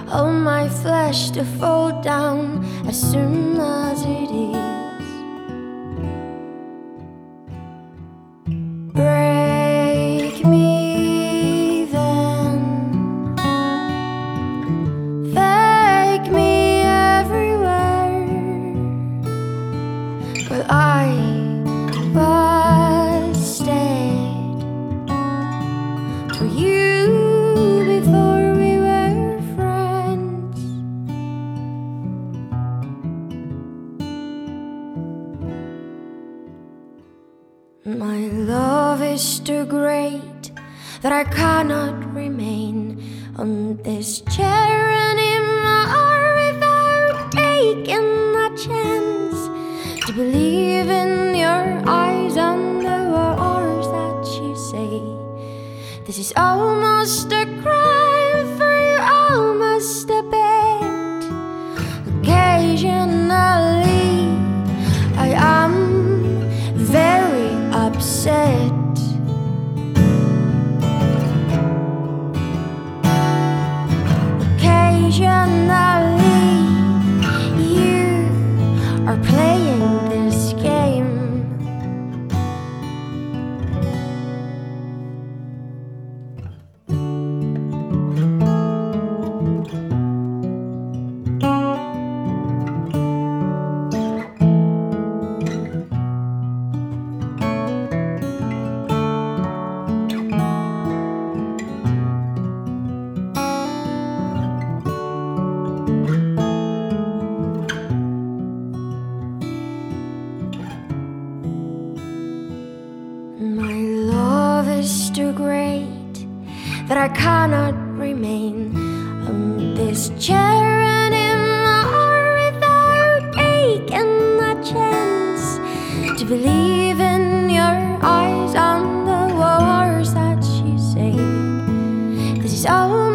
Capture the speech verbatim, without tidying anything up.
all my flesh to fall down as soon as it is. Break me then, fake me everywhere, but I was dead for you before we were friends. My love is too great that I cannot remain on this chair anymore without taking a chance to believe in your eyes and the words that you say. This is almost a crime for you, almost a bet. Occasionally I am very upset. Occasionally you are playing this game. My love is too great that I cannot remain on this chair anymore without taking a chance to believe in your eyes and the words that you say. This is all